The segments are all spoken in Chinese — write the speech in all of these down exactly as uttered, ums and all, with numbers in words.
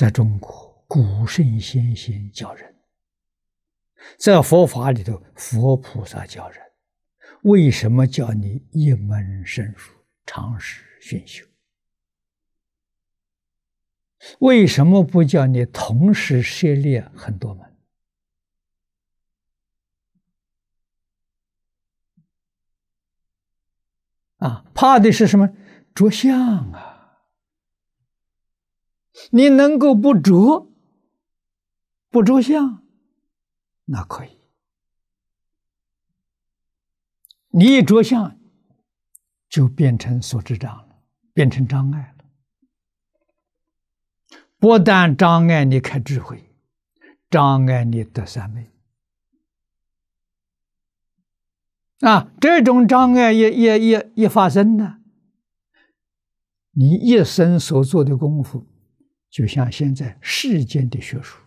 在中国，古圣先贤教人，在佛法里头，佛菩萨教人，为什么叫你一门深入，长时熏修？为什么不叫你同时涉猎很多门？啊，怕的是什么？着相啊！你能够不着，不着相，那可以。你一着相，就变成所知障了，变成障碍了。不但障碍你开智慧，障碍你得三昧。啊，这种障碍也也也也发生了，你一生所做的功夫，就像现在世间的学术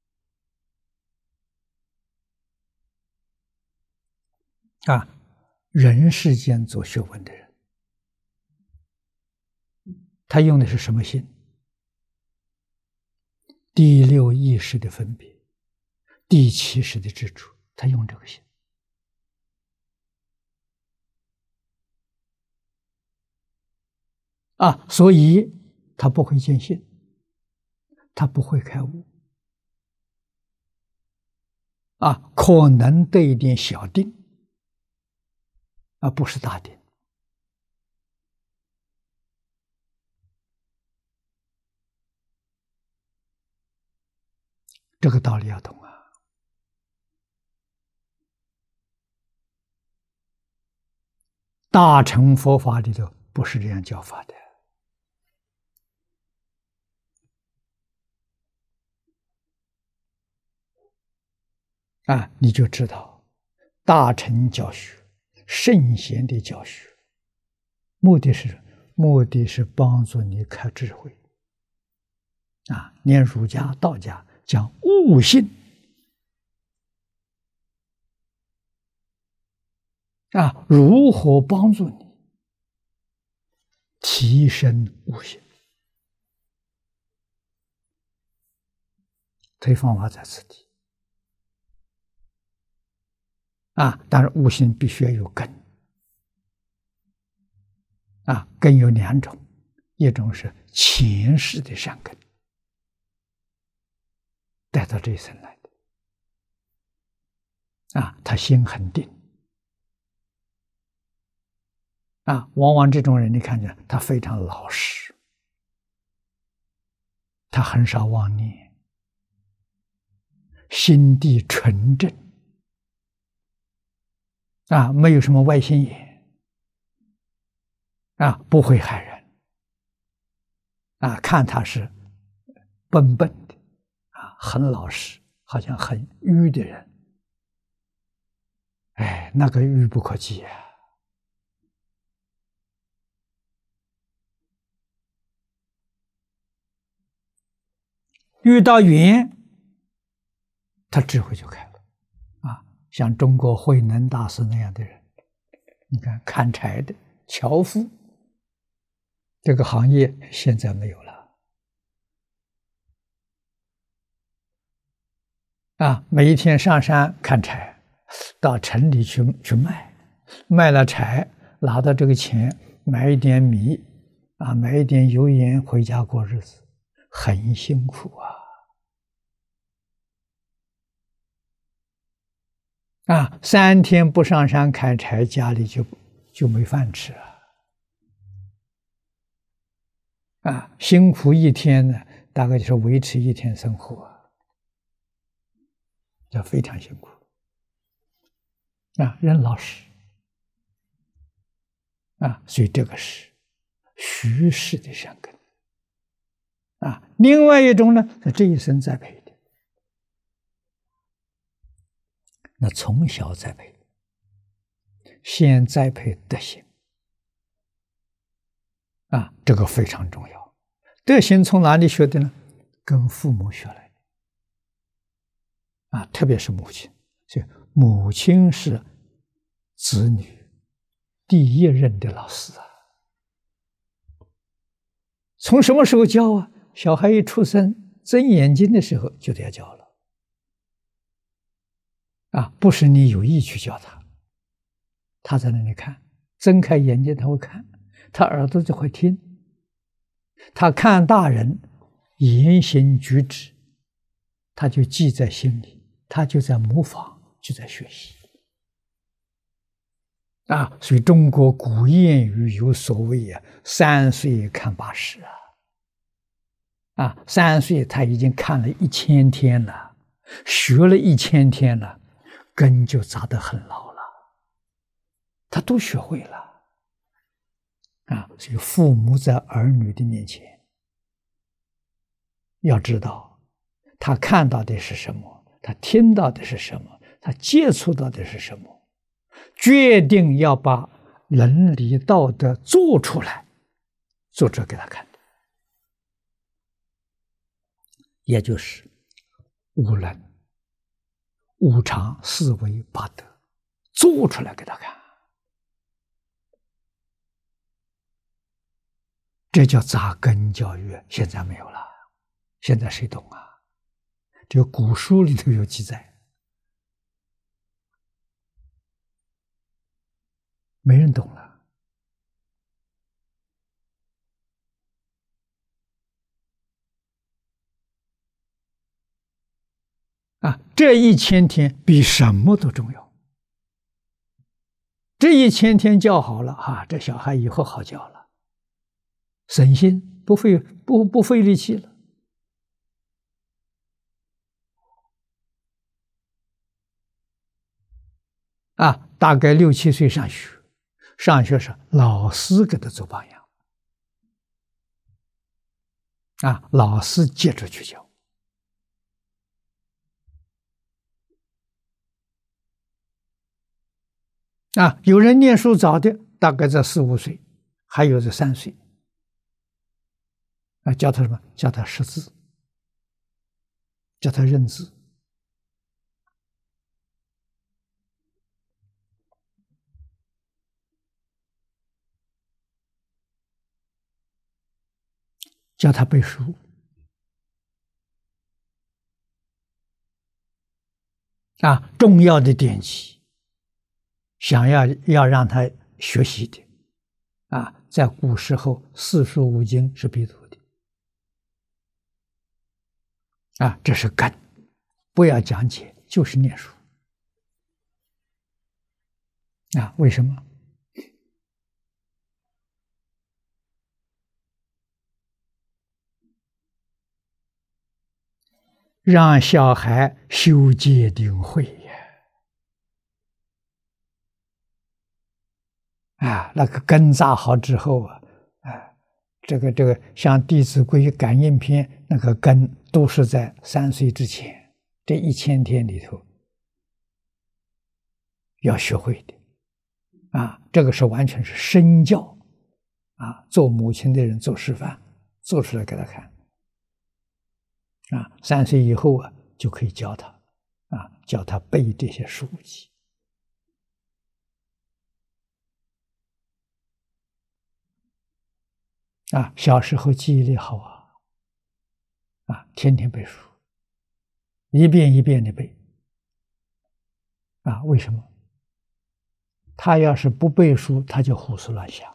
啊，人世间做学问的人，他用的是什么心？第六意识的分别，第七识的知处，他用这个心。啊，所以他不会见性，他不会开悟。啊，可能得一点小定，而不是大定。这个道理要懂啊。大乘佛法里头不是这样教法的。啊，你就知道大乘教学、圣贤的教学，目的是目的是帮助你开智慧。啊，念儒家、道家讲悟性，啊，如何帮助你提升悟性？这方法在此地。啊，当然悟性必须要有根。啊，根有两种，一种是前世的善根，带到这一生来的。啊，他心很定。啊，往往这种人，你看见他非常老实，他很少妄念，心地纯正。啊，没有什么外心眼，啊，不会害人，啊，看他是笨笨的，啊，很老实，好像很愚的人，哎，那个愚不可及啊！遇到缘，他智慧就开了。像中国慧能大师那样的人，你看砍柴的、樵夫，这个行业现在没有了。啊，每一天上山砍柴，到城里去去卖，卖了柴，拿到这个钱买一点米，啊，买一点油盐回家过日子，很辛苦啊。啊，三天不上山砍柴，家里就就没饭吃了。啊，辛苦一天呢，大概就是维持一天生活，这非常辛苦。啊，人老实。啊，所以这个是虚实的善根。啊，另外一种呢，是这一生栽培的。那从小栽培，先栽培德行。啊，这个非常重要。德行从哪里学的呢？跟父母学来的。啊，特别是母亲，所以母亲是子女第一任的老师啊。从什么时候教啊？小孩一出生， 睁眼睛的时候就得要教了。啊，不是你有意去教他，他在那里看，睁开眼睛他会看，他耳朵就会听，他看大人言行举止，他就记在心里，他就在模仿，就在学习。啊，所以中国古谚语有所谓啊，三岁看八十啊，啊，三岁他已经看了一千天了，学了一千天了，根就扎得很牢了，他都学会了。啊，所以父母在儿女的面前，要知道，他看到的是什么，他听到的是什么，他接触到的是什么。决定要把伦理道德做出来，做这给他看的，也就是无能、无常、四维八德，做出来给他看，这叫扎根教育。现在没有了，现在谁懂啊？这个古书里头有记载。没人懂了。啊，这一千天比什么都重要。这一千天教好了，哈、啊，这小孩以后好教了，省心，不费不不费力气了。啊，大概六七岁上学。上学时老师给他做榜样，啊，老师接着去教。啊，有人念书早的，大概在四五岁，还有在三岁。啊，教他什么？教他识字，教他认字。教他背书，啊，重要的典籍，想要要让他学习的，啊，在古时候四书五经是必读的，啊，这是根，不要讲解，就是念书，啊，为什么？让小孩修戒定慧呀！啊，那个根扎好之后啊，啊，这个这个像《弟子规》《感应篇》，那个根都是在三岁之前，这一千天里头要学会的，啊，这个是完全是身教，啊，做母亲的人做示范，做出来给他看。啊，三岁以后啊，就可以教他，啊，教他背这些书籍。啊，小时候记忆力好啊，啊，天天背书，一遍一遍的背。啊，为什么？他要是不背书，他就胡思乱想，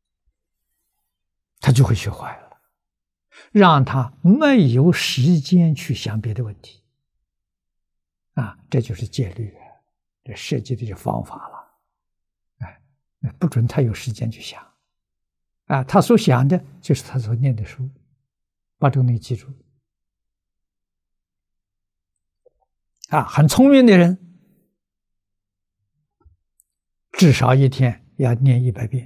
他就会学坏了。让他没有时间去想别的问题，啊，这就是戒律，这设计的就方法了，哎，不准他有时间去想，啊，他所想的就是他所念的书，把这个东西记住，啊，很聪明的人，至少一天要念一百遍。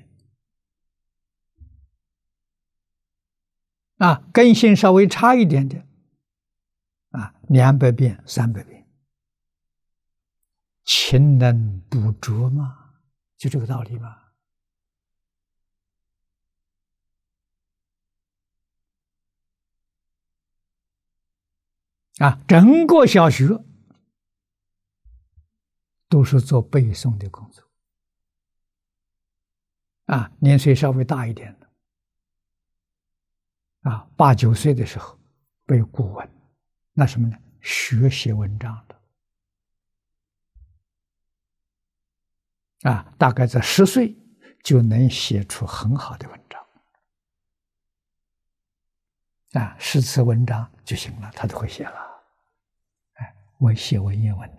啊，根性稍微差一点的，啊，两百遍、三百遍，勤能补拙嘛，就这个道理嘛。啊，整个小学都是做背诵的工作。啊，年岁稍微大一点的，啊，八九岁的时候背古文。 那什么呢？学写文章的啊，大概在十岁就能写出很好的文章啊，诗词文章就行了，他都会写了。哎，我写文言文的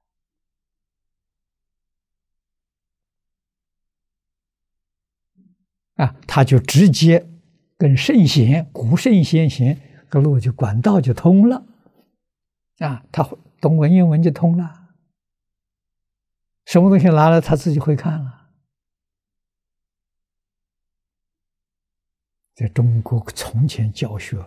啊，他就直接跟圣贤、古圣先贤个路就管道就通了啊，他懂文言文就通了，什么东西拿来他自己会看了。在中国从前教学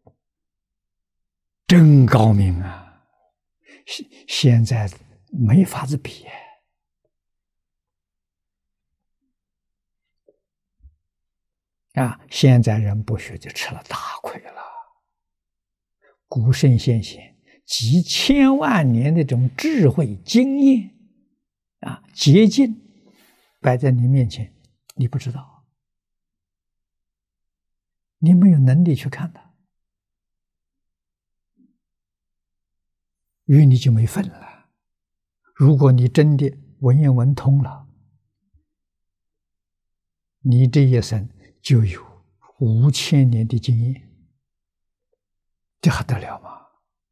真高明啊，现现在没法子比啊！现在人不学就吃了大亏了。古圣先贤几千万年的这种智慧经验啊，捷径摆在你面前，你不知道，你没有能力去看它，与你就没份了。如果你真的文言文通了，你这一生就有五千年的经验，这还得了吗？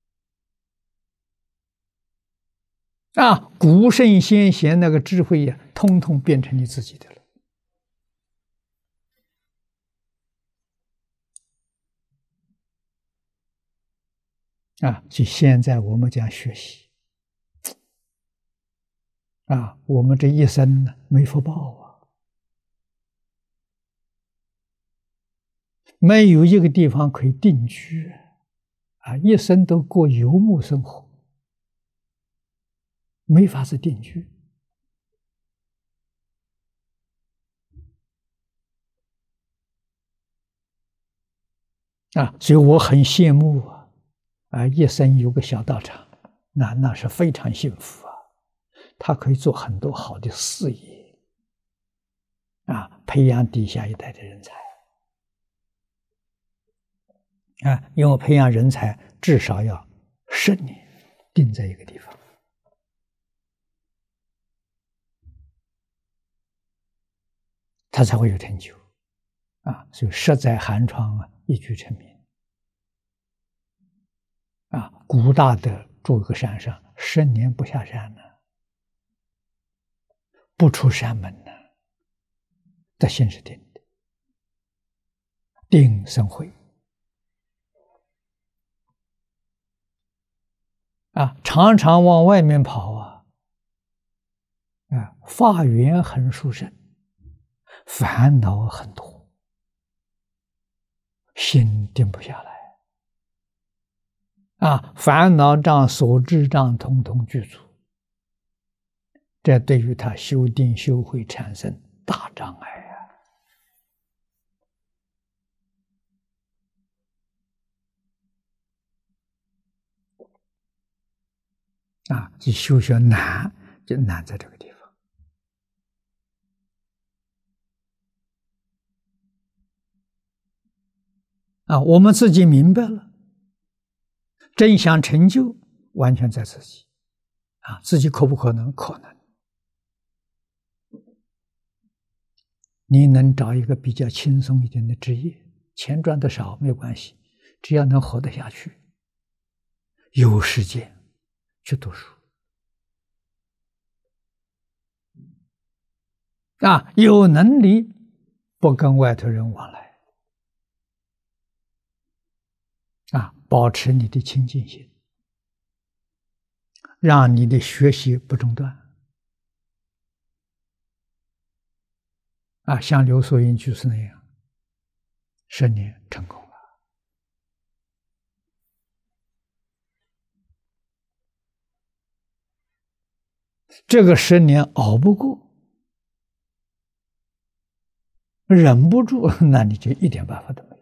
啊，古圣先贤那个智慧呀，通通变成你自己的了。啊，就现在我们讲学习，啊，我们这一生呢没福报啊，没有一个地方可以定居，啊，一生都过游牧生活，没法子定居。啊，所以我很羡慕啊，啊，一生有个小道场，那那是非常幸福啊。他可以做很多好的事业，啊，培养底下一代的人才，啊，因为培养人才至少要十年定在一个地方，他才会有成就，啊，所以十载寒窗啊，一举成名。啊，古大德住一个山上，十年不下山呢，不出山门呢，这心是定的，定生慧。啊，常常往外面跑啊，啊，法缘很殊胜，烦恼很多，心定不下来。啊，烦恼障、所知障统统具足，这对于他修定修慧产生大障碍啊！啊，这修学难，就难在这个地方。啊，我们自己明白了。真想成就，完全在自己，啊，自己可不可能？可能。你能找一个比较轻松一点的职业，钱赚的少没有关系，只要能活得下去，有时间去读书，啊，有能力不跟外头人往来。啊，保持你的清净心，让你的学习不中断。啊，像刘素英居士那样，十年成功了。这个十年熬不过，忍不住，那你就一点办法都没有。